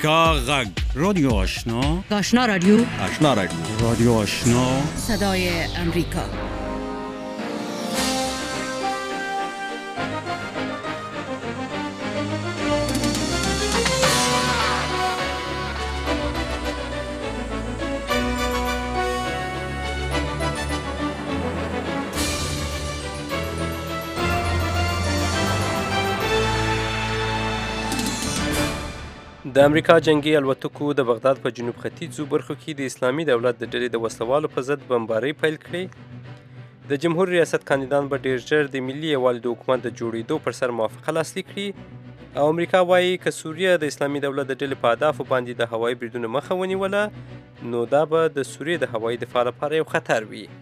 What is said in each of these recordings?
امریکا غږ رادیو آشنا آشنا رادیو رادیو آشنا صدای امریکا. د امریکا جنگي الوتکو د بغداد په جنوب ختیځو برخو کې د اسلامي دولت د ډلې د وسلوالو په ضد بمبارۍ پیل کړې. د جمهور ریاست کاندیدان به ډیر ژر د ملي یووالي د حکومت د جوړېدو پر سر موافقه لاسلیک کړي او امریکا وایي که سوریه د اسلامي دولت د ډلې په اهدافو باندې د هوایي بریدونو مخه ونیوله نو دا به د سوریې د هوایي دفاع لپاره یو خطر وي.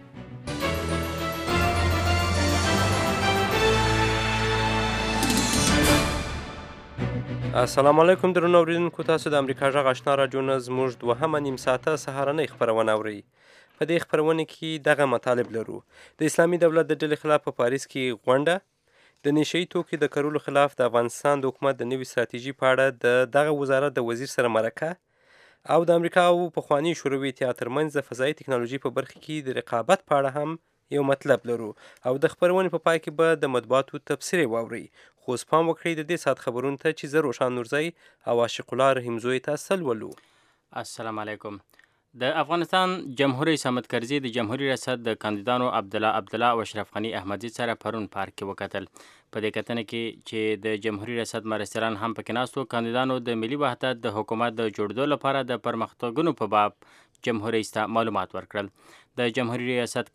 السلام علیکم درنو اوریدونکو، تاسو د امریکا غږ آشنا راډیو نه زموږ دوهمه نیم ساعته سهارنۍ خپرونه اورئ. په دې خپرونه کې دغه مطالب لرو: د اسلامي دولت د ډلې خلاف په پاریس کې غونډه، د نشه یي توکو د کرلو خلاف د افغانستان د حکومت د نوي ستراتیژي په اړه د دغه وزارت د وزیر سره مرکه، او د امریکا او پخواني شوروي اتحاد ترمنځ د فضایي ټکنالوژي په برخه کې د رقابت په اړه هم یو مطلب لرو، او د خپرونې په پای کې به د مطبوعاتو تبصرې واورئ. خو اوس پام وکړئ د دې ساعت خبرونو ته چې زه روښان نورزی او عاشق الله رحیمزوی تاسو ولولو. السلام علیکم. د افغانستان جمهور رئیس حامد کرزي د جمهوریت ریاست د کاندیدانو عبدالله او اشرف غني احمدزي سره پرون پارک کې وکتل. په دې کتنه کې چې د جمهوریت ریاست مرستیالان هم پکې ناستو، کاندیدانو د ملي وحدت د حکومت د جوړېدو لپاره د پرمختګونو په باب جمهور رئیس ته معلومات ورکړل. د جمهوریت ریاست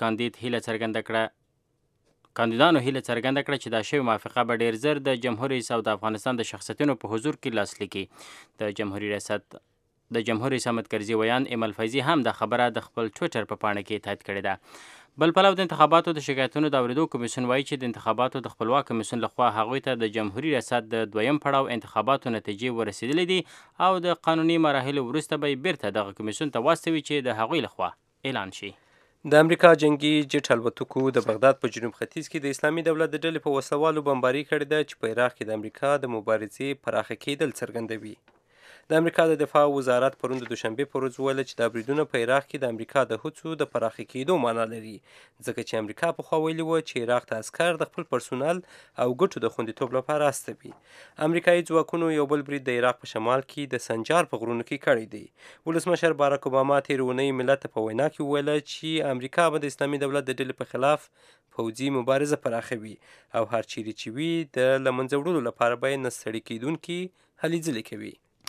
کاندیدانو هیله څرګنده کړه چې دا شوې موافقه به ډیر زر د جمهور رئیس او د افغانستان د شخصیتونو په حضور کې لاسلیک کړي. د جمهور رئیس حامد کرزي ویان ایمل فیضي هم دا خبره د خپل ټویټر په پاڼه کې تایید کړې ده. بل پلو د انتخاباتو د شکایتونو د اورېدو کمیسیون وایي چې د انتخاباتو د خپلواک کمیسیون لخوا هغوی ته د جمهوري ریاست د دویم پړاو انتخاباتو نتیجې ورسېدلې دي او د قانوني مراحلو وروسته به یې بیرته دغه کمیسیون ته واستوي چې د هغوی لخوا اعلان شي. د امریکا جنگي جټ الوتکو د بغداد په جنوب ختیځ کې د اسلامي دولت د ډلې په وسلوالو بمباري کړې ده چې په عراق کې د امریکا د مبارزې پراخه کېدل څرګندوي. د امریکا د دفاع وزارت پرون د دوشنبې په ورځ وویل چې دا بریدونه په عراق کې د امریکا د هڅو د پراخه کېدو معنا لري، ځکه چې امریکا پخوا ویلي وه چې عراق ته عسکر د خپل پرسونل او ګټو د خوندیتوب لپاره استوي. امریکایي ځواکونو یو بل برید د عراق په شمال کې د سنجار په غرونو کې کړی دی. ولسمشر باراک اوباما تېره اونۍ ملت ته په وینا کې وویل چې امریکا به د اسلامي دولت د ډلې په خلاف پوځي مبارزه پراخوي او هر چیرې چې وي د له منځه وړلو لپاره به یې نه ستړي کېدونکي هلې ځلې کوي.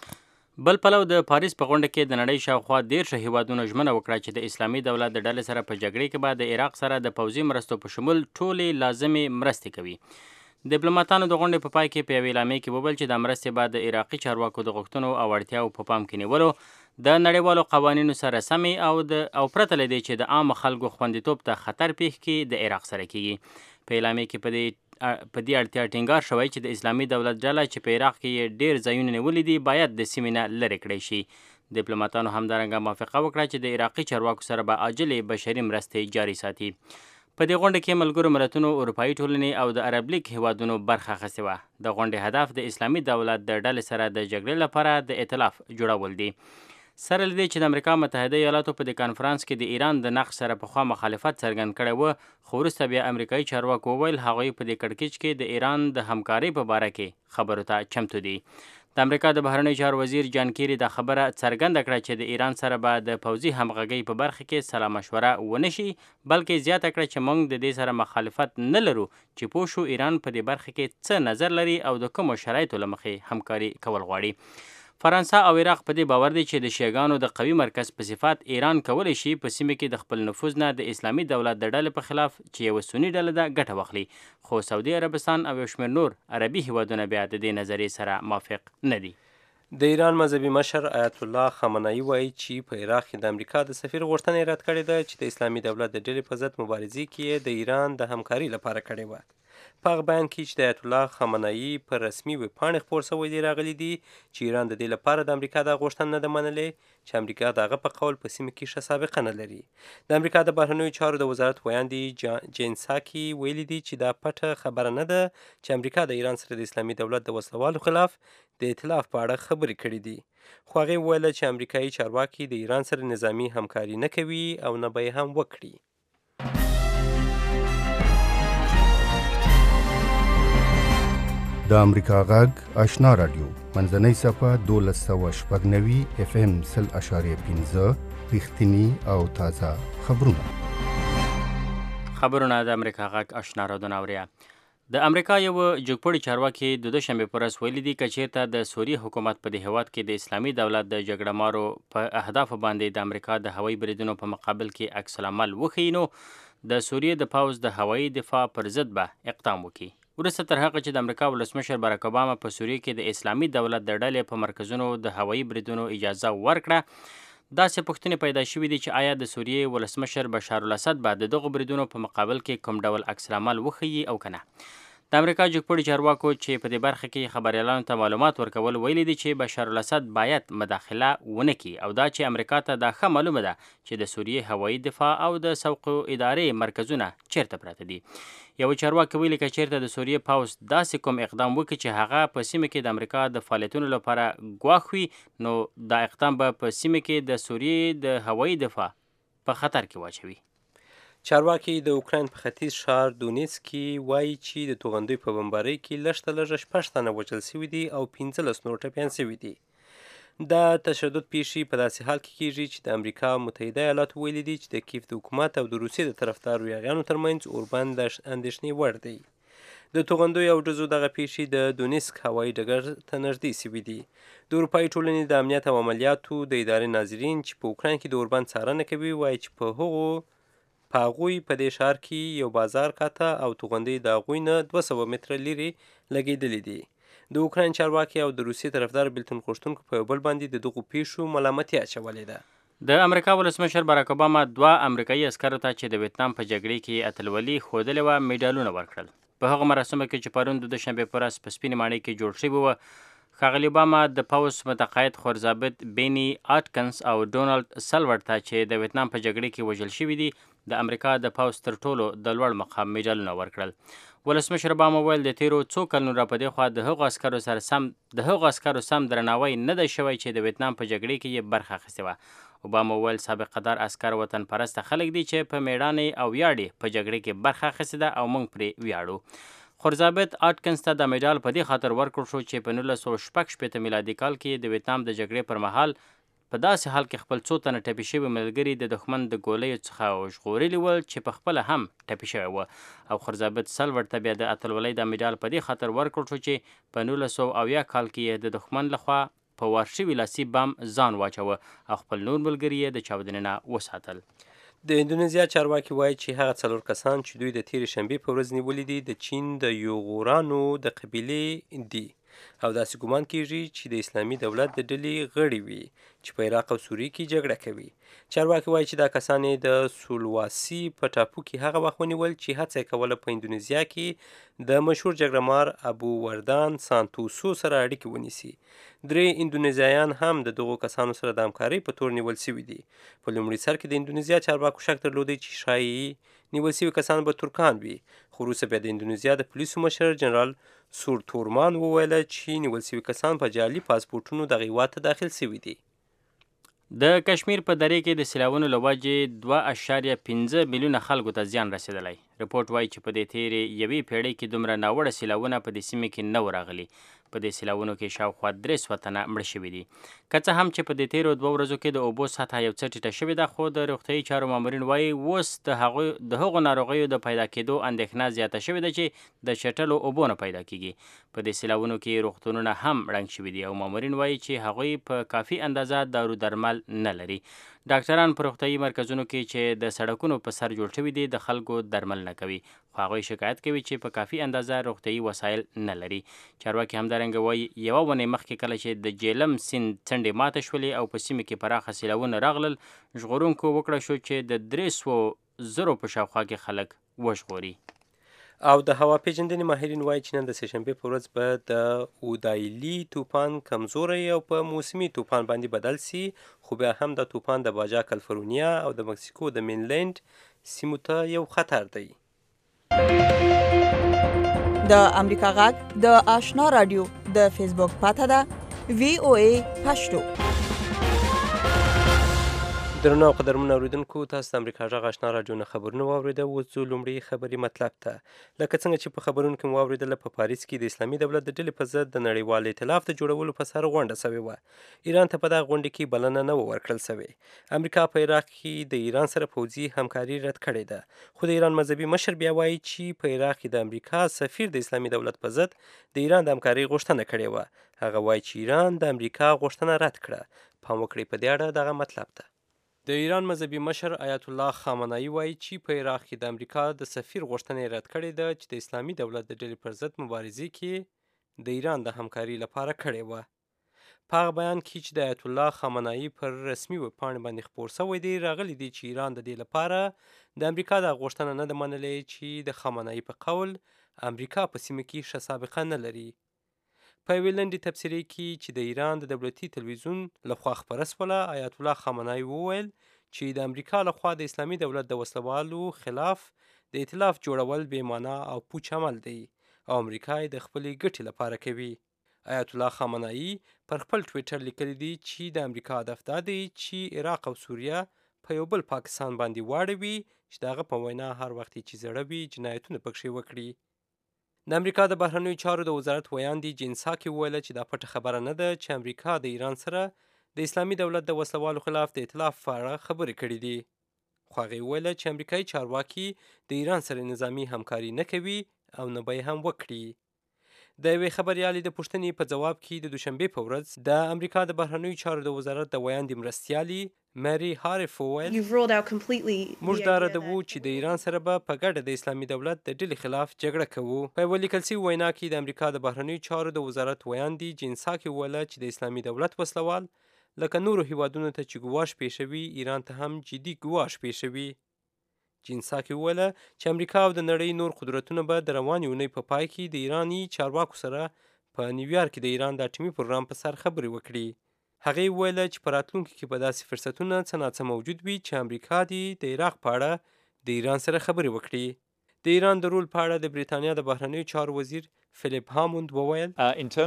بل پلو د پاریس په غونډه کې د نړۍ شاوخوا 13 هیوادونو ژمنه وکړه چې د اسلامي دولت د ډلې سره په جګړې کې به د عراق سره د پوځي مرستو په شمول ټولې لازمې مرستې کوي. ډیپلوماټانو د غونډې په پای کې په یوې اعلامیه کې وویل چې دا مرستې به د عراقي چارواکو د غوښتنو او اړتیاو په پام کې نیولو، د نړیوالو قوانینو سره سمې او پرته له دې چې د عامو خلکو خوندیتوب ته خطر پیښ کړي د عراق سره کیږي. په اعلامیه کې په دې اړتیا ټینګار شوی چې د اسلامي دولت ډله چې په عراق کې یې ډیر ځایونه نیولي دي باید د سیمې نه لرې کړی شي. ډیپلوماټانو همدارنګه موافقه وکړه چې د عراقي چارواکو سره به عاجلې بشري مرستې جاري ساتي. په دې غونډه کې ملګرو ملتونو، اروپایي ټولنې او د عرب لیګ هیوادونو برخه اخیستې وه. د غونډې هدف د اسلامي دولت د ډلې سره د جګړې لپاره د ائتلاف جوړول دي. سره له دې چې د امریکا متحده ایالاتو په دې کانفرانس کې د ایران د نقش سره پخوا مخالفت څرګند کړی و، خو وروسته بیا امریکایي چارواکو وویل هغوی په دې کړکېچ کې د ایران د همکارۍ په باره کې خبرو ته چمتو دي. د امریکا د بهرنیو چارو وزیر جان کیری دا خبره څرګنده کړه چې د ایران سره به د پوځي همغږۍ په برخه کې سلا مشوره ونه شي، بلکې زیاته کړه چې موږ د دې سره مخالفت نه لرو چې پوه شو ایران په دې برخه کې څه نظر لري او د کومو شرایطو له مخې همکاري کول غواړي. فرانسه او عراق په دې باور دي چې د شیعاګانو د قوي مرکز په صفت ایران کولی شي په سیمه کې د خپل نفوذ نه د اسلامي دولت د ډلې په خلاف چې یوه سني ډله ده ګټه واخلي، خو سعودي عربستان او یو شمېر نور عربي هیوادونه بیا د دې نظریې سره موافق نه دي. د ایران مذهبي مشر آیت الله خامنه‌ای وایي چې په عراق کې د امریکا د سفیر غوښتنه یې رد کړې ده چې د اسلامي دولت د ډلې په ضد مبارزې کې یې د ایران د همکاري لپاره کړې وه. په هغه بیان کې چې د آیت الله خامنه‌ای پر رسمي ویبپاڼې خپور شوی دی راغلی دي چې ایران د دې لپاره د امریکا دا غوښتنه نه ده منلې چې امریکا د هغه په قول په سیمه کې ښه سابقه نه لري. د امریکا د بهرنیو چارو د وزارت ویاندي جین ساکي ویلي دي چې دا پټه خبره نه ده چې امریکا د ایران سره د اسلامي دولت د وسلوالو خلاف د ائتلاف په اړه خبرې کړې دي. خو هغې وویله چې امریکایي چارواکي د ایران سره نظامي همکاري نه کوي او نه به یې هم وکړي. د امریکا غږ آشنا رادیو منځنۍ صفحه 1290 FM 0.5 رښتینی او تازه خبرونه د امریکا غږ آشنا رادیو اوریا. د امریکا یو جګپوړي چارواکي د دوشنبه پر ورځ ویلي دي چې چیرته د سوریه حکومت په دې هیواد کې د اسلامي دولت د جګړه مارو په اهداف باندې د امریکا د هوایي بریدونو په مقابل کې عکس العمل وښیي نو د سوریه د پوځ د هوایي دفاع پر ضد به اقدام وکړي. وروسته تر هغه چې د امریکا ولسمشر باراک اوباما په سوریه کې د اسلامي دولت د ډلې په مرکزونو د هوایي بریدونو اجازه ورکړه، داسې پوښتنې پیدا شوې دي چې آیا د سوریې ولسمشر بشار الاسد به د دغو بریدونو په مقابل کې کوم ډول عکس العمل وښیي او که نه. د امریکا جګپوړي چارواکو چې په دې برخه کې خبریالانو ته معلومات ورکول ویلي دي چې بشار الاسد باید مداخله ونه کړي او دا چې امریکا ته دا ښه معلومه ده چې د سوریې هوایي دفاع او د سوق ادارې مرکزونه چیرته پراته دي. یو چارواکي ویلي که چیرته د سوریې پوځ داسې کوم اقدام وکړي چې هغه په سیمه کې د امریکا د فعالیتونو لپاره ګواښ وي، نو دا اقدام به په سیمه کې د سوریې د هوایي دفاع په خطر کې واچوي. چارواکي د اوکراین په ختیځ ښار دونیتسک کې وایي چې د توغندیو په بمبارۍ کې لږ تر لږه 6 تنه وژل شوي دي او 15 نور ټپیان شوي دي. دا تشدد پیښې په داسې حال کې کیږي چې د امریکا متحده ایالاتو ویلي دي چې د کیف د حکومت او د روسیې د طرفدارو یاغیانو ترمنځ اوربند د اندېښنې وړ دی. د توغندیو او ډزو دغه پیښې د دونیتسک هوایي ډګر ته نږدې شوي دي. د اروپایي ټولنې د امنیت او عملیاتو د ادارې ناظرین چې په اوکراین کې د اوربند څارنه کوي وایي چې په هغوی په دې ښار کې یو بازار کاته او توغندۍ د هغوی نه 200 متره لرې لګېدلې دي. د اوکراین چارواکي او د روسیې طرفدار بېلتون غوښتونکو په یو بل باندې د دغو پیښو ملامتي اچولې ده. د امریکا ولسمشر باراک اوباما 2 امریکایي عسکرو ته چې د ویتنام په جګړې کې اتلولي ښودلې وه میډالونه ورکړل. په هغه مراسمو کې چې پرون د دوشنبې په ورځ په سپینې ماڼۍ کې جوړ شوي وه، ښاغلي اوباما د پوځ متقاعد خورضابط بیني اټکنز او ډونالډ سلورت ته چې د ویتنام په جګړې کې وژل شوي دي د امریکا د پوځ تر ټولو د لوړ مقام میډالونه ورکړل. ولسمشر اوباما ویل د تیرو څو کلونو را په دې خوا د هغو عسکرو سم درناوی نه دی شوی چې د ویتنام په جګړې کې یې برخه اخیستې وه. اوباما ویل سابقه دار عسکر وطن پرسته خلک دي چې په میړانې او ویاړې په جګړې کې برخه اخیستې ده او موږ پرې ویاړو. خورضابط اټکنز ته د میډال په دې خاطر ورکړل شو چې په 1966 میلادي کال کې د ویتنام د جګړې پر مهال په داسې حال کې خپل څو تنه ټپي شوي ملګري د دښمن د ګولیو څخه ژغورلي ول چې په خپله هم ټپي شوی وه. او خورضابط سلورت ته بیا د اتلولۍ د میډال په دې خاطر ورکړل شو چې په 1980 کال کې یې د دښمن لخوا په وار شوي لاسي بم ځان واچوه او خپل نور ملګري یې د چاودنې نه وساتل. د اندونیزیا چارواکي وایي چې هغه 4 کسان چې دوی د تیرې شنبې په ورځ نیولي دي د چین د یوغورانو د قبیلې دي او داسې ګمان کیږي چې د اسلامي دولت د ډلې غړي وي چې په عراق او سوریه کې جګړه کوي. چارواکي وایي چې دا کسان د سولواسي په ټاپو کې هغه وخت ونیول چې هڅه یې کوله په اندونیزیا کې د مشهور جګړهمار ابو وردان سانتوسو سره اړیکې ونیسي. 3 اندونیزیایان هم د دغو کسانو سره د همکارۍ په تور نیول شوي دي. په لومړي سر کې د اندونیزیا چارواکو شک درلودی چې ښایي نیول شوي کسان به ترکان وي، خو وروسته بیا د اندونیزیا د پولیسو مشر جنرال سورتورمان وویله چې نیول شوي کسان په جعلي پاسپورټونو دغه هیواد ته داخل شوي دي. د کشمیر په درې کې د سیلاونو له وجې 2.15 میلیونه خلکو ته زیان رسېدلی. رپورټ وایي چې په دې تیرې یوې پیړۍ کې دومره ناوړه سیلاونه په دې سیمې کې نه وو راغلي. په دې سیلاونو کې شاوخوا 300 تنه مړه شوي دي. که څه هم چې په دې تیرو 2 ورځو کې د اوبو سطحه یو څه ټیټه شوې ده، خو د روغتیایي چارو مامورین وایي اوس د هغو ناروغیو د پیدا کېدو اندېښنه زیاته شوې ده چې د چټلو اوبو نه پیدا کیږي. په دې سیلاونو کې روغتونونه هم ړنګ شوي دي او مامورین وایي چې هغوی په کافي اندازه دارو درمل نه لري. ډاکټران په روغتیایي مرکزونو کې چې د سړکونو په سر جوړ شوي دي د خلکو درمل نه کوي، خو هغوی شکایت کوي چې په کافي اندازه روغتیایي وسایل نه لري. چارواکي همدارنګه وایي یوه ونې مخکې کله چې د جیلم سیند څنډې ماته شولې او په سیمه کې پراخه سیلاونه راغلل، ژغورونکو وکړه شو چې د 300,000 په شاوخوا کې خلک وژغوري. او د هوا پیژندنې ماهرین وایي چې نن د سهشنبې په ورځ به د اودایلي طوفان کمزوری او په موسمي طوفان باندې بدل شي، خو بیا هم د طوفان د باجا کالیفورنیا او د مکسیکو د مینلینډ سیمو ته یو خطر دی. د امریکا غږ د آشنا رادیو د فیسبوک پاته ده VOA پشتو. درنو قدرمن اوریدونکو تاسو د امریکا غږ آشنا راډیو نه خبرونه واوریده. اوس ځو لومړی خبري مطلب ته. لکه څنګه چې په خبرونو کې مو واوریدله، په پاریس کې د اسلامي دولت د ډلې په ضد د نړیوال ائتلاف د جوړولو په سر غونډه سوې وه. ایران ته په دغه غونډه کې بلنه نه وه ورکړل سوې. امریکا په عراق کې د ایران سره پوځي همکاري رد کړې ده، خو د ایران مذهبي مشر بیا وایي چې په عراق کې د امریکا سفیر د اسلامي دولت په ضد د ایران د همکارۍ غوښتنه کړې وه. هغه وایي چې ایران د امریکا غوښتنه رد کړه. پام وکړئ په دې اړه دغه مطلب ته. د ایران مذهبي مشر آیت الله خامنه‌ای وایي چې په عراق کې د امریکا د سفیر غوښتنه رد کړې ده چې د اسلامي دولت د ډلې پر ضد مبارزې کې د ایران د همکاري لپاره کړې وه. په هغه بیان کې چې د آیت الله خامنه‌ای پر رسمي ویبپاڼې باندې خپور شوی دی، راغلی دی چې ایران د دې لپاره د امریکا د غوښتنه نه ده منلې چې د خامنه‌ای په قول امریکا په سیمه کې ښه سابقه نه لري. په یوې لنډې تبصرې کې چې د ایران د دولتي تلویزیون لخوا خپره شوله، آیت الله خامنه‌ای وویل چې د امریکا لخوا د اسلامي دولت د وسلوالو خلاف د ائتلاف جوړول بې معنا او پوچ عمل دی او امریکا یې د خپلې ګټې لپاره کوي. آیت الله خامنه‌ای پر خپل ټویټر لیکلی دی چې د امریکا هدف دا دی چې عراق او سوریه په یو بل پاکستان باندې واړوي چې د هغه په وینا هر وخت چې زړه وي جنایتونه پکښې وکړي. د امریکا د بهرنیو چارو د وزارت ویاندې جین ساکي وویله چې دا پټه خبره نه ده چې امریکا د ایران سره د اسلامي دولت د وسلوالو خلاف د ائتلاف په اړه خبرې کړې دي. خو هغې وویله چې امریکایي چارواکي د ایران سره نظامي همکاري نه کوي او نه به یې هم وکړي. د یوې خبریالې د پوښتنې په جواب کې د دوشنبې په ورځ د امریکا د بهرنیو چارو د وزارت د ویاندې مرستیالي مری هارف وویل موږ دا ردوو چې د ایران سره به په ګډه د اسلامي دولت د ډلې خلاف جګړه کوو. په یوه لیکل شوې وینا کې د امریکا د بهرنیو چارو د وزارت ویاندې جین ساکي وویله چې د اسلامي دولت وسلوال لکه نورو هیوادونو ته چې ګواښ پیښوي، ایران ته هم جدي ګواښ پیښوي. جین ساکي وویله چې امریکا او د نړۍ نور قدرتونه به د روانې اونۍ په پای کې د ایراني چارواکو سره په نیویارک کې د ایران د اټومي پروګرام په سر خبرې وکړي. هغې وویله چې په راتلونکي کې به داسې فرصتونه څه ناڅه موجود وي چې امریکا دې د عراق په اړه د ایران سره خبرې وکړي. د ایران د رول په اړه د بریتانیا د بهرنیو چارو وزیر فلیپ هاموند وویل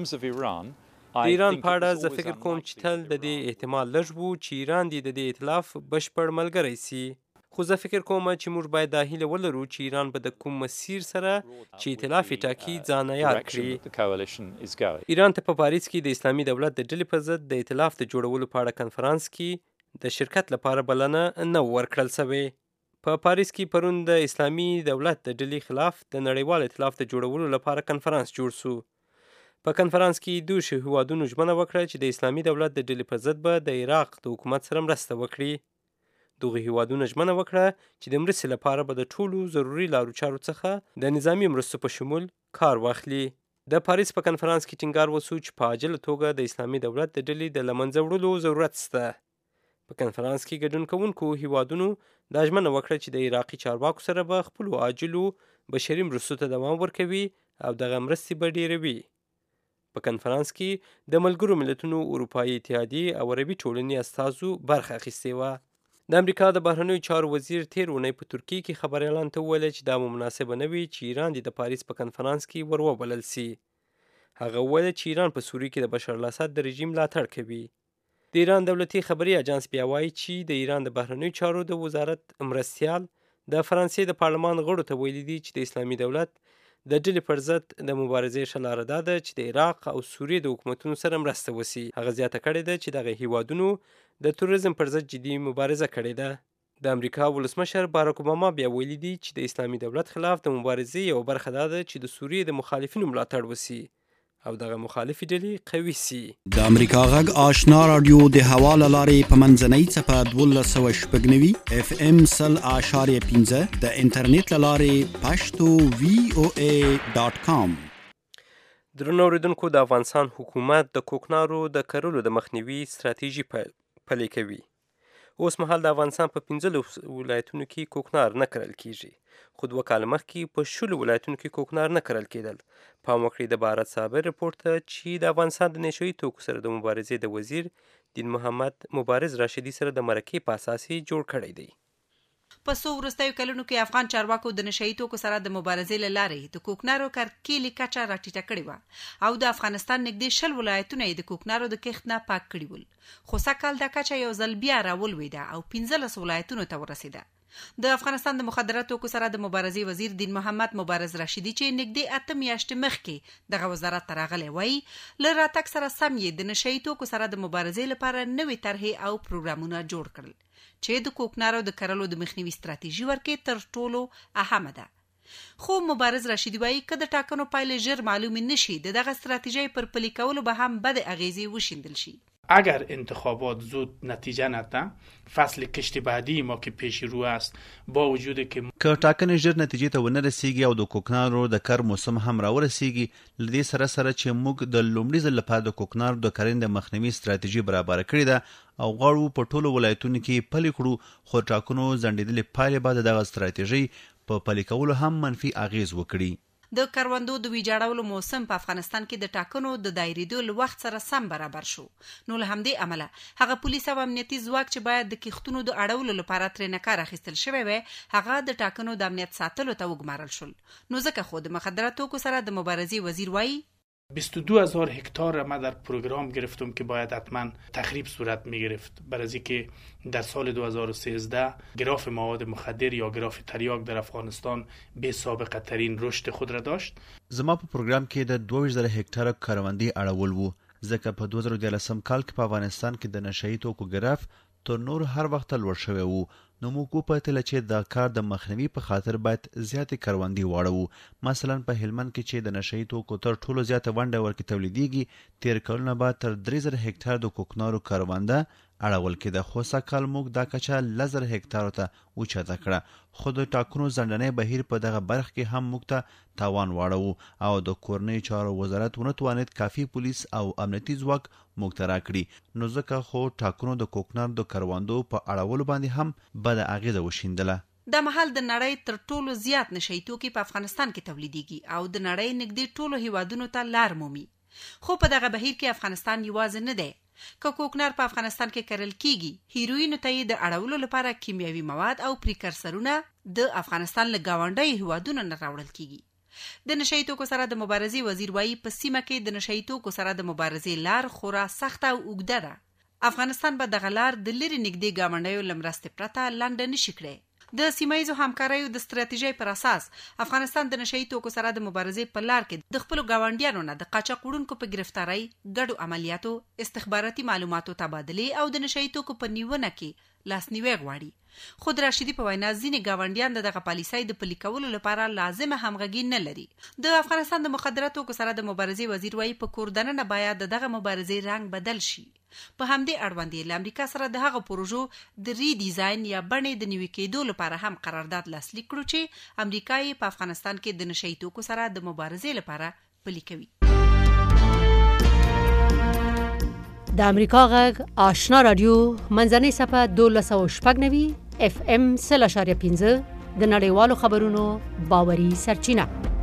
د ایران په اړه زه فکر کوم چې تل د دې احتمال لږ و چې ایران دې د دې ائتلاف بشپړ ملګری سي، خو زه فکر کوم چې موږ باید دا هیله ولرو چې ایران به د کوم مسیر سره چې ائتلاف یې ټاکي ځان عیار کړي. ایران ته په پاریس کې د اسلامي دولت د ډلې په ضد د ائتلاف د جوړولو په اړه کنفرانس کې د شرکت لپاره بلنه نه ورکړل سوې. په پاریس کې پرون د اسلامي دولت د ډلې خلاف د نړیوال ائتلاف د جوړولو لپاره کنفرانس جوړ شو. په کنفرانس کې دوه هیوادونو ژمنه وکړه چې د اسلامي دولت د ډلې په ضد به د عراق د حکومت سره مرسته وکړي. دغه هیوادونه ژمنه وکړه چې د مرستې لپاره به د ټولو ضروري لارو چارو څخه د نظامی مرستو په شمول کار واخلي. د پاریس په کنفرانس کې ټینګار وشو چې په عاجله توګه د اسلامي دولت د ډلې د له منځه وړلو ضرورت شته. په کنفرانس کې ګډون کوونکو هیوادونو دا ژمنه وکړه چې د عراقي چارواکو سره به خپلو عاجلو بشري مرستو ته دوام ورکوي او دغه مرستې به ډیروي. په کنفرانس کې د ملګرو ملتونو اروپایي اتحادیې او عربي ټولنې استازو برخه اخیستې وه. د امریکا د بهرنیو چارو وزیر تیر اونۍ په ترکیه کې خبریالانو ته وویل چې دا مناسبه نه وي چې ایران د پاریس په کنفرانس کې ور وبلل سي. هغه وویل چې ایران په سوریه کې د بشار الاسد د رژیم ملاتړ کوي. د ایران دولتي خبري اجانس بیا وایي چې د ایران د بهرنیو چارو د وزارت مرستیال د فرانسې د پارلمان غړو ته ویلي دي چې د اسلامي دولت د ډلې پر ضد د مبارزې ښه لاره دا ده چې د عراق او سوریې د حکومتونو سره مرسته وسي. هغه زیاته کړې ده چې دغه هیوادونو د تروریزم پر ضد جدي مبارزه کړې ده. د امریکا ولسمشر باراک اوباما بیا ویلي دي چې د اسلامي دولت خلاف د مبارزې یوه برخه دا ده چې د سوریې د مخالفینو ملاتړ وسي او دغه مخالفي ډلې قوي سي. د امریکا غږ آشنا رادیو د هوا له لارې په منځنۍ څپه 1290 FM 100.15 د انټرنیټ له لارې پښتو VOA.com. درنو اوریدونکو، د افغانستان حکومت د کوکنارو د کرلو د مخنیوي ستراتیژي پلي کوي. اوس مهال د افغانستان په 15 ولایتونو کې کوکنار نه کرل کیږي، خو 2 کاله مخکې په 10 ولایتونو کې کوکنار نه کرل کېدل. پام وکړئ د بهارت صابر رپورټ ته چې د افغانستان د نشوي توکو سره د مبارزې د وزیر دین محمد مبارز راشدي سره د مرکې په اساس جوړ کړی دی. په څو وروستیو کلونو کې افغان چارواکو د نشهیي توکو سره د مبارزې له لارې د کوکنارو کرکیلې کچه راټیټه کړې وه او د افغانستان نږدې 10 ولایتونه یې د کوکنارو د کښت نه پاک کړي ول، خو سږکال دا کچه یو ځل بیا راولوېده او 15 ولایتونو ته ورسېده. د افغانستان د مخدراتو توکو سره د مبارزې وزیر دین محمد مبارز رشیدي چې نږدې 8 میاشتې مخکې دغه وزارت ته راغلی وایي، له راتګ سره سم یې د نشهیي توکو سره د مبارزې لپاره نوې طرحې او پروګرامونه جوړ کړل چې د کوکنارو د کرلو د مخنیوي ستراتیژي ورکې تر ټولو اهمه ده. خو مبارز رشیدي وایي که د ټاکنو پایلې ژر معلومې نشي د دغه ستراتیژۍ پر پلي کولو به هم بد اغیزې وشیندل شي. اگر انتخابات زود نتیجه نده، فصل کشت بعدی ما که پیش رو است با وجود که ټاکنې ژر نتیجې ته ونه رسیږي او د کوکنارو د کر موسم هم راورسیږي، لدې سره سره چې موږ د لومړي ځل لپاره د کوکنارو د کرنې د مخنیوي ستراتیژي برابر کړې ده او غواړو په ټولو ولایتونو کې پلي کړو، خو ټاکنو ځنډېدلې پایلې به د دغه ستراتیژۍ په پلي کولو هم منفي اغیز وکړي. د کروندو د ویجاړولو موسم په افغانستان کې د ټاکنو د دایریدو له وخت سره سم برابر شو، نو له همدې امله هغه پولیس او امنیتي ځواک چې باید د کښتونو د اړولو لپاره ترې کار اخیستل شوی وي هغه د ټاکنو د امنیت ساتلو ته وګمارل شول. نو ځکه خو د مخدراتو توکو سره د مبارزې وزیر وایي 22,000 هکتار را ما در پروگرام گرفتم که باید حتما تخریب صورت می گرفت، برای اینکه در سال 2013 گراف مواد مخدر یا گراف تریاک در افغانستان بی سابقه ترین رشد خود را داشت. زما په پروګرام کې د 22,000 هکتار کروندې اړول وو، ځکه په 2013 کال کې په افغانستان کې د نشهیي توکو ګراف تر نور هر وخت لوړ شوی وو، نو موږ وپوهېدل چې دا کار د مخنیوي په خاطر باید زیاتې کروندې واړوو. مثلا په هلمند کې چې د نشهیي توکو تر ټولو زیاته ونډه ورکې تولیدېږي، تېر کلونه بعد تر 3,000 هکتار د کوکنارو کرونده اړول کېده، خو سږکال موږ دا کچه 10,000 هکتارو ته اوچته کړه، خو د ټاکنو ځنډنی بهیر په دغه برخه کې هم موږ ته تاوان واړوو او د کورنیو چارو وزارت ونه توانید کافي پولیس او امنیتي ځواک موږ ته راکړي، نو ځکه خو ټاکنو د کوکنارو د کروندو په اړولو باندې هم بده اغیزه وشیندله. دا مهال د نړۍ تر ټولو زیات نشهیي توکي په افغانستان کې تولیدېږي او د نړۍ نږدې ټولو هیوادونو ته لار مومي، خو په دغه بهیر کې افغانستان یوازې نه دی. که کوکنار په افغانستان کې کرل کیږي، هیروینو ته یې د اړولو لپاره کیمیاوي مواد او پریکرسرونه د افغانستان له ګاونډیو هیوادونو نه راوړل کیږي. د نشهیي توکو سره د مبارزې وزیر وایي په سیمه کې د نشهیي توکو سره د مبارزې لار خورا سخته او اوږده ده. افغانستان به دغه لار د لرې نږدې ګاونډیو له مرستې پرته لنډه نشي کړی. د سیمایزو همکاریو د ستراتیژۍ پر اساس افغانستان د نشهیي توکو سره د مبارزې په لار کې د خپلو ګاونډیانو نه د قاچاق وړونکو په گرفتارۍ، ګډو عملیاتو، استخباراتي معلوماتو تبادلې او د نشهیي توکو په نیونه کې لاسنیوی غواړي. خو د راشدي په وینا ځینې ګاونډیان د دغه پالیسۍ د پلي کولو لپاره لازمه همغږي نه لري. د افغانستان د مخدراتو توکو سره د مبارزې وزیر وایي په کور دننه باید د دغه مبارزې رنګ بدل شي. په همدې اړوند یې له امریکا سره د هغه پروژو د ری ډیزاین یا بڼې د نوي کېدو لپاره هم قرارداد لاسلیک کړو چې امریکا یې په افغانستان کې د نشهیي توکو سره د مبارزې لپاره پلي کوي. د امریکا غږ آشنا رادیو منځنۍ صفحه 1290 FM 0.5 د نړیوالو خبرونو باوري سرچینه.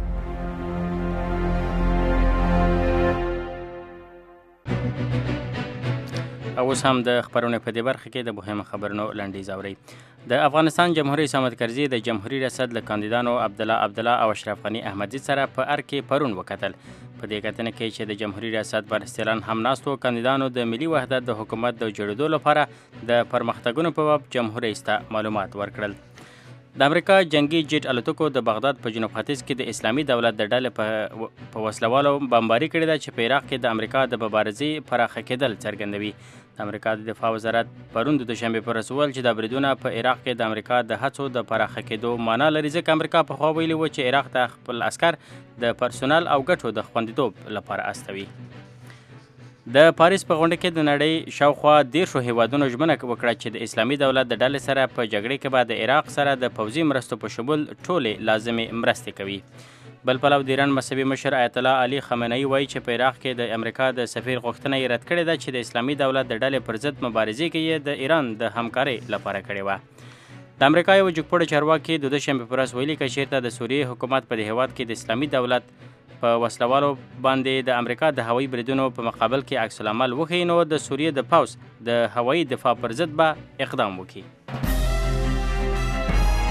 اوس هم د خبرونو په دې برخه کې د مهمو خبرونو لنډیز اورئ. د افغانستان جمهوریت رئیس حامد کرزي د جمهوریت ریاست له کاندیدانو عبدالله او اشرف غني احمدزي سره په ار کې پرون وکتل. په دې کتنه کې چې د جمهوریت ریاست مرستیالان هم ناستو، کاندیدانو د ملي وحدت د حکومت د جوړېدو لپاره د پرمختګونو په باب جمهوریت رئیس ته معلومات ورکړل. د امریکا جنگي جیټ الوتکو د بغداد په جنوب ختیځ کې د اسلامي دولت د ډلې په وسلوالو بمباري کړې ده چې په عراق کې د امریکا د مبارزې پراخه کېدل څرګندوي. د امریکا د دفاع وزارت پرون د دوشنبه پر رسول چې د بریدونه په عراق کې د امریکا د هڅو د پراخه کېدو معنا لري، ځکه امریکا په خوا ویلي و چې عراق ته خپل عسکر د پرسونل او ګټو د خوندیتوب لپاره استوي. د پاریس په غونډه کې د نړۍ شاوخوا 10 هیوادونو ژمنه وکړه چې د اسلامي دولت د ډلې سره په جګړې کې به د عراق سره د پوځي مرستو په شمول ټولې لازمي مرستې کوي. بل پلو د ایران مذهبي مشر آیت الله علي خامنه‌ای وایي چې په عراق کې د امریکا د سفیر غوښتنه یې رد کړې ده چې د اسلامي دولت د ډلې پر ضد مبارزې کې یې د ایران د همکارۍ لپاره کړې وه. د امریکا یو جګپوړی چارواکي د دوشنبه پر ورځ ویلي که چېرته د سوریې حکومت په دې هېواد کې د اسلامي دولت په وسلوالو باندې د امریکا د هوایي بریدونو په مقابل کې عکس العمل وښیي، نو د سوریې د پوځ د هوایي دفاع پر ضد به اقدام وکړي.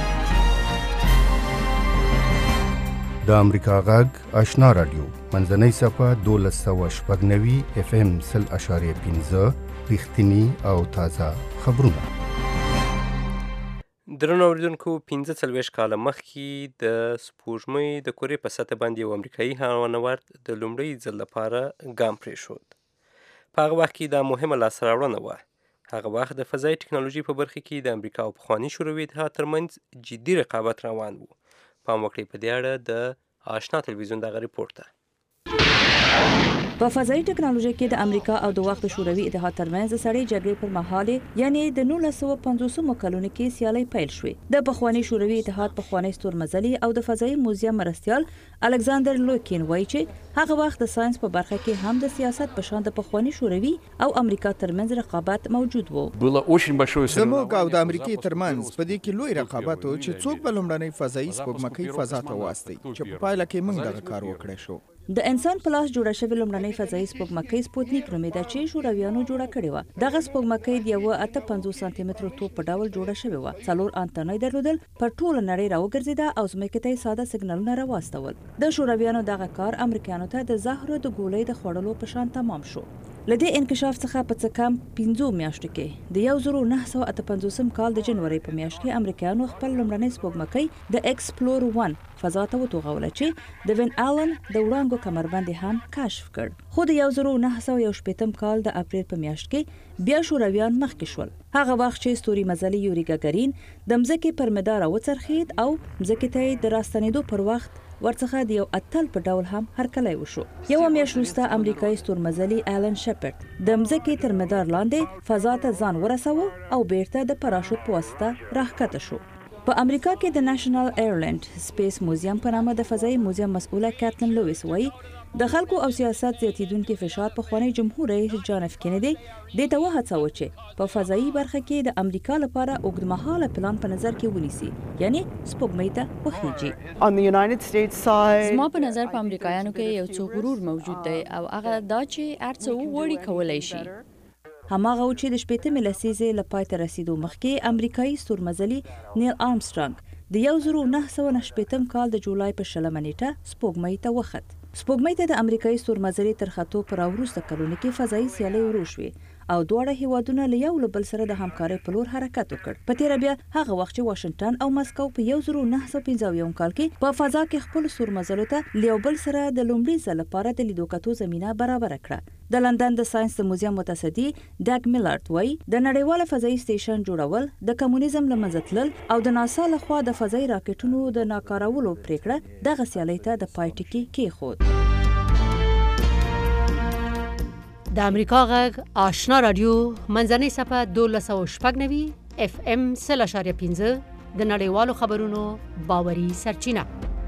د امریکا غږ آشنا رادیو منځنۍ صفه 1290 FM 0.15 رښتینی او تازه خبرونه. درنو اوریدونکو 15 کاله مخکې د سپوږمۍ د کورې په سطح باندې یو امریکایي هوانورد د لومړي ځل لپاره ګام پرېښود. په هغه وخت کې دا مهمه لاسته راوړنه وه. هغه وخت د فضایي ټکنالوژي په برخه کې د امریکا او پخواني شوروي اتحاد ترمنځ جدي رقابت روان و. پام وکړئ په دې اړه د آشنا تلویزیون دغه ریپورت ته. په فضایي ټکنالوژي کې د امریکا او د وخت شوروي اتحاد ترمنځ د سړې جګړې پر مهال یعنی د 1950 کلونو کې سیالي پیل شوې. د پخواني شوروي اتحاد پخواني ستورمزلي او د فضایي موزیم مرستیال الکساندر لوکین وایي چې هغه وخت د ساينس په برخه کې هم د سیاست په شان د پخواني شوروي او امریکا ترمنځ رقابت موجود و. زموږ او د امریکای ترمنځ په دې کې لوی رقابت و چې څوک به لومړنۍ فضایي سپوږمکۍ فضا ته واستي چې په پایله کې موږ دغه کار وکړی شو. د انسان په لاس جوړه شوې لومړنۍ فضایي سپوږمکۍ سپوتنیک نومېده چې شورویانو جوړه کړې وه. دغه سپوږمکۍ د 1.50 سانتي مترو توپ په ډول جوړه شوې وه. 4 انتنې درلودل، پر ټوله نړۍ راوګرځېده او ځمکې ته ساده سیګنالونه راواستول. د شورویانو دغه کار امریکایانو ته د زهرو د ګولۍ د خوړلو په شان تمام شو. لدې انکشاف څخه په څه کم 15 میاشتو کې د 1958 کال د جنوري په میاشت کې امریکایانو خپل لومړنۍ سپوږمکۍ د ایکسپلور 1 فضا ته وتوغوله چې د وین آلن د وړانګو کمربند هم کشف کړ. خو د 1918 کال د اپریل په میاشت کې بیا شورویان مخکې شول. هغه وخت چې ستوري مزلي یوري ګاګارین د مځکې پر مدار وڅرخید او مځکې ته د راستنېدو پر وخت ورڅخه د یو اتل په ډول هم هرکلی وشو. یو میاشت وروسته امریکایي ستورمزلي آلن شپرد د مځکې تر مدار لاندې فضا ته ځان ورساوه او بیرته د پراشوت په واسطه راښکته شو. په امریکا کې د نېشنل ایرلینډ سپیس موزیم په نامه د فضایي موزیم مسؤله کیټلین لویس وایي د خلکو او سیاست زیاتیدونکي فشار په خوانی جمهور رئیس جان اف کینیدي د توه هڅاوه چې په فضایي برخه کې د امریکا لپاره اوږدمهاله پلان په نظر کې ونیسي، یعنی سپوږمۍ ته وخیږي. زما په نظر په امریکایانو کې یو څو غرور موجود دی او هغه دا چې هر څه وړي کولای شي. هماغه چې د 18 لسیزې لپای ته رسیدو مخکې امریکایي ستورمزلي نیل آرمسترانګ د 1918 کال د جولای په 20 نیټه سپوږمۍ ته وخت. سپوږمۍ ته د امریکایي ستورمزلي تر خطو پر وروسته کلونو کې فضایي سیالي وروشوي او دواړه هیوادونه له یو بل سره د همکارۍ په لور حرکت وکړ. په تیر بیا هغه وخت چې واشنگټن او مسکو په 1955 کال کې په فضا کې خپل ستورمزلو ته له بل سره د لومړي ځل لپاره د لیدو کتو زمينه برابر کړه. د لندن د ساينس موزیم متصدي ډاګ میلارد وایي د نړیواله فضایي سټیشن جوړول د کمونیزم له منځه تلل او د ناسا لخوا د فضایي راکټونو د ناکارولو پریکړه دغه سیالۍ ته د پای ټکی کېښود. د امریکا غږ آشنا رادیو منځنۍ صفه 1290 FM 0.15 د نړیوالو خبرونو باوري سرچینه.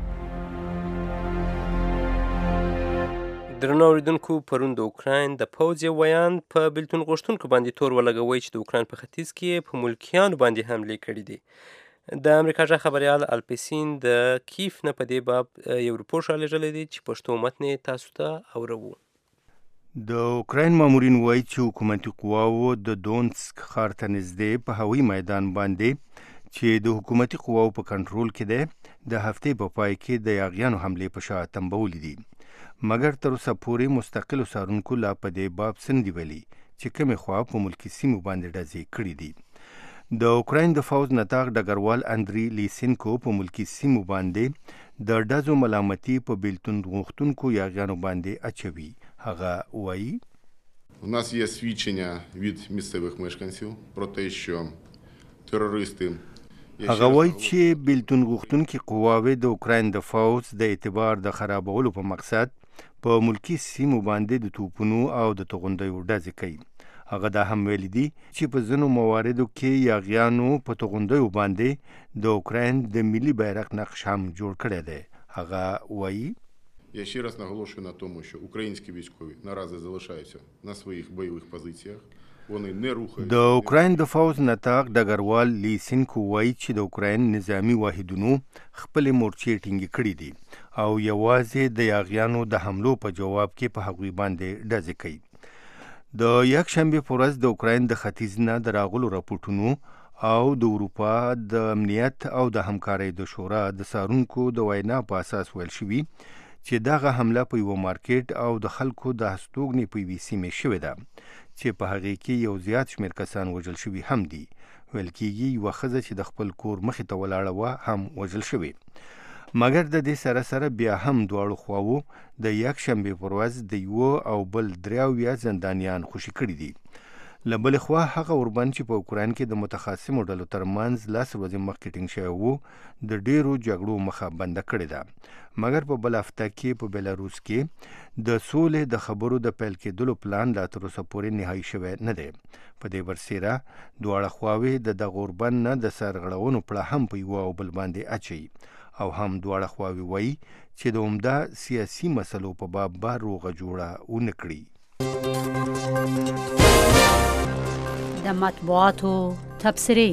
درنو اوریدونکو، پرون د اوکراین د پوځ یو ویان په بیلتون غوښتونکو باندې تور ولګوي چې د اوکراین په ختیځ کې په ملکیانو باندې حملې کړي دي. د امریکا ژغ خبريال الپسین د کیف نه په دې باب یو رپورټ رالیږلی دی چې پښتو متن تاسو ته اورو. د اوکراین مامورین وایي چې حکومتي قواو د دونسک ښار ته نږدې په هوایي میدان باندې چې د حکومتي قواو په کنټرول کې دی د هفتې په پای کې د یاغیانو حملې په شا تنبولې دي، مګر تر اوسه پورې مستقلو څارونکو لا په دې باب څه نه دي ویلي چې کومې خوا په ملکي سیمو باندې ډزې کړي دي. د اوکراین د فوز نطاق ډګروال اندری لیسینکو په ملکي سیمو باندې د ډزو ملامتي په بیلتون غوښتونکو یاغیانو باندې اچوي. هغه وایي У нас є свідчення від місцевих мешканців про те, що терористи هغه وایي چې بیلتون غوښتونکي قواوې د اوکراین د فوز د اعتبار د خرابولو په مقصد په ملکي سیمو باندې د توپونو او د توغندیو ډزې کوي. هغه دا هم ویلي دي چې په ځینو مواردو کې یاغیانو په توغندیو باندې د اوکراین د ملي بیرغ نقش هم جوړ کړی دی. هغه وایي Я ще раз наголошую на тому, що українські військові наразі залишаються на своїх бойових позиціях. Вони не рухаються. د اوکراین د فوز نطاق ډګروال لیسینکو وایي چې د اوکراین نظامی واحدونو خپل مورچې ټینګې کړې دي او یوازې د یاغیانو د حملو په جواب کې په هغوی باندې ډزې کوي. د یکشنبه په ورځ د اوکراین د ختیځ نه د راغلو راپورټونو او د اروپا د امنیت او د همکارۍ د شورا د څارونکو د وینا په اساس ویل شوي چې دغه حمله په یو مارکیټ او د خلکو د هستوګنې په یوې سیمې شوې ده چې په هغې کې یو زیات شمېر کسان وژل شوي هم دي. ویل کېږي یوه ښځه چې د خپل کور مخې ته ولاړه وه هم وژل شوې. مګر د دې سره سره بیا هم دواړو خواوو د یکشنبې پر ورځ د یوه او بل 83 زندانیان خوشي کړي دي. له بلې خوا هغه اوربند چې په اوکراین کې د متخاصمو ډلو ترمنځ 10 ورځې مخکې ټینګ شوی و د ډیرو جګړو مخه بنده کړې ده. مګر په بل هفته کې په بلاروس کې د سولې د خبرو د پیل کېدلو پلان لا تر اوسه پورې نهایي شوی نه دی. په دې برسېره دواړه خواوې د دغه اوربند نه د سرغړونو پړه هم په یوه او بل باندې اچوي او هم دواړه خواوې وایي چې د عمده سیاسي مسلو په باب به روغه جوړه ونه کړي. د مطبوعاتو تبصرې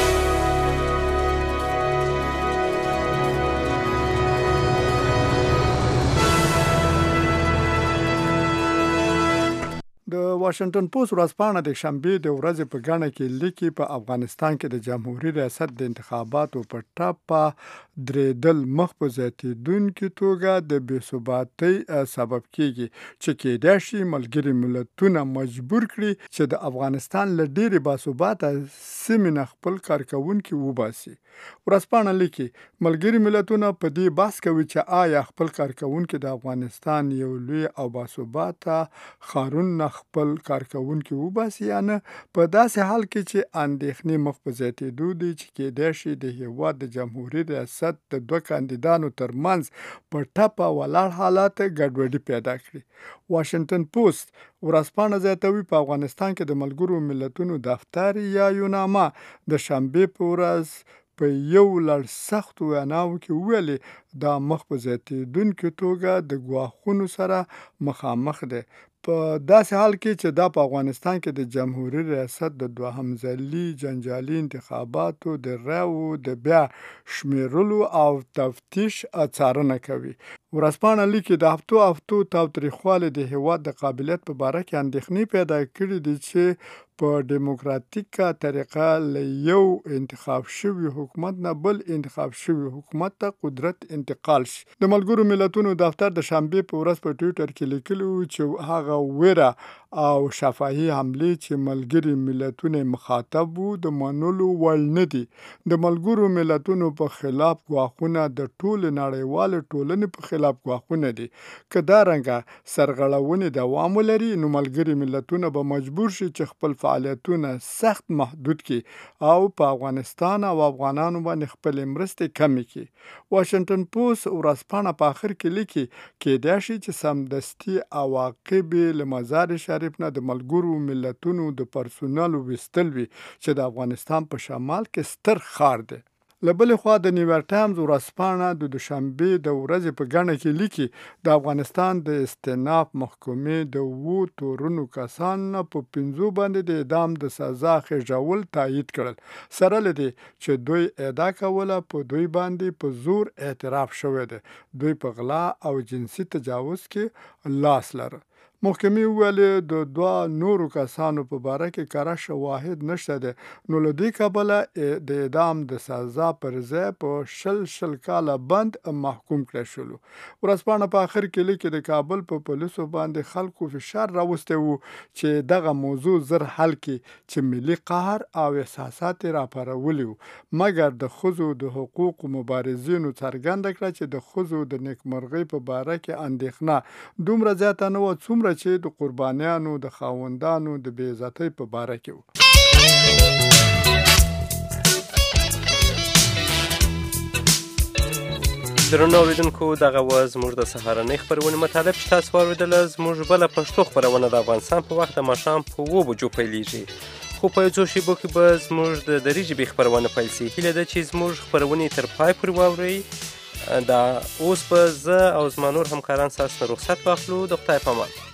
د واشنگټن پوسټ ورځپاڼه د شنبې د ورځې په ګڼه کې لیکي په افغانستان کې د جمهوریت ریاست د انتخاباتو په ټاپه درېدل مخ په زیاتېدونکې توګه د بې ثباتۍ سبب کېږي چې کېدای شي ملګري ملتونه مجبور کړي چې د افغانستان له ډېرې باثباته سیمې نه خپل کارکوونکي وباسي. ورځپاڼه لیکي ملګري ملتونه په دې بحث کوي چې آیا خپل کارکوونکي د افغانستان یو لوی او باثباته ښارونه خپل کارکوونکي وباسي یا نه، په داسې حال کې چې اندېښنې مخ په زیاتېدو دي چې کېدای شي د هېواد د جمهوریت ریاست د 2 کاندیدانو ترمنځ په ټپه ولاړ حالات ګډوډي پیدا کړي. واشنگټن پوسټ ورځپاڼه زیاتوي په افغانستان کې د ملګرو ملتونو دفتر یا یوناما د شنبې په ورځ په یو لړ سختو ویناوو کې ویلي دا مخ په زیاتېدونکې توګه د ګواښونو سره مخامخ دی. په داسې حال کې چې دا په افغانستان کې د جمهوریت ریاست د 2م ځلي جنجالي انتخاباتو د رایو د بیا شمیرلو او تفتیش څارنه کوي. ورځپاڼه لیکي د هفتو تاوتریخوالی د هېواد د قابلیت په باره کې اندېښنې پیدا کړي دي چې په ډیموکراتیکه طریقه له یو انتخاب شوي حکومت نه بل انتخاب شوي حکومت ته قدرت انتقال شي. د ملګرو ملتونو دفتر د شنبې په ورځ په ټویټر کې لیکلي وو چې هغه ویره او شفاهي حملې چې ملګري ملتونه مخاطب وو د منلو وړ نه دي. د ملګرو ملتونو په خلاف ګواښونه د ټولې نړیوالې ټولنې په خلاف ګواښونه دي. که دا رنګه سرغړونې دوام ولري نو ملګري ملتونه به مجبور شي چې خپل فعالیتونه سخت محدود کړي او په افغانستان او افغانانو باندې خپلې مرستې کمې کړي. واشنگټن پوسټ ورځپاڼه په آخر کې لیکي کېدای شي چې سمدستي عواقب له مزار شریف نه د ملګرو ملتونو د پرسونل ویستل وي چې د افغانستان په شمال کې ستر ښار دی. له بلې خوا د نیویارک ټایمز ورځپاڼه د دوشنبې د ورځې په ګڼه کې لیکي د افغانستان د استئناف محکمې د 7 تورنو کسانو نه په 5 باندې د اعدام د سزا خېژول تایید کړل، سره له دې چې دوی ادعا کوله په دوی باندې په زور اعتراف شوی دی دوی په غلا او جنسي تجاوز کې لاس لري. محکمې وویلې د 2 نورو کسانو په باره کې کره شواهد نشته دی نو له دې کبله د اعدام د سزا پر ځای په 20 کاله بند محکوم کړی شولو. ورځپاڼه په آخر کې لیکي د کابل په پولیسو باندې خلکو فشار راوستی وو چې دغه موضوع زر حل کړي چې ملي قهر او احساسات راپارولي وو. مګر د ښځو د حقوقو مبارزینو څرګنده کړه چې د ښځو د نیکمرغۍ په باره کې اندېښنه دومره زیاته نه وه څومره چې د قربانیانو د خاوندانو د بې عزتۍ په باره کې وو. درنو اوریدونکو دغه وه زموږ د سهارنۍ خپرونې مطالب چې تاسو واورېدله. زموږ بله پښتو خپرونه د افغانستان په وخت د ماښام په 7 بجو پیلیږي، خو په یو څو شیبو کې به زموږ د درې ژبې خپرونه پیل شي. هیله ده چې زموږ خپرونې تر پای پورې واورئ. دا اوس به زه او زما نور همکاران ستاسو نه رخصت واخلو. د خدای په امان.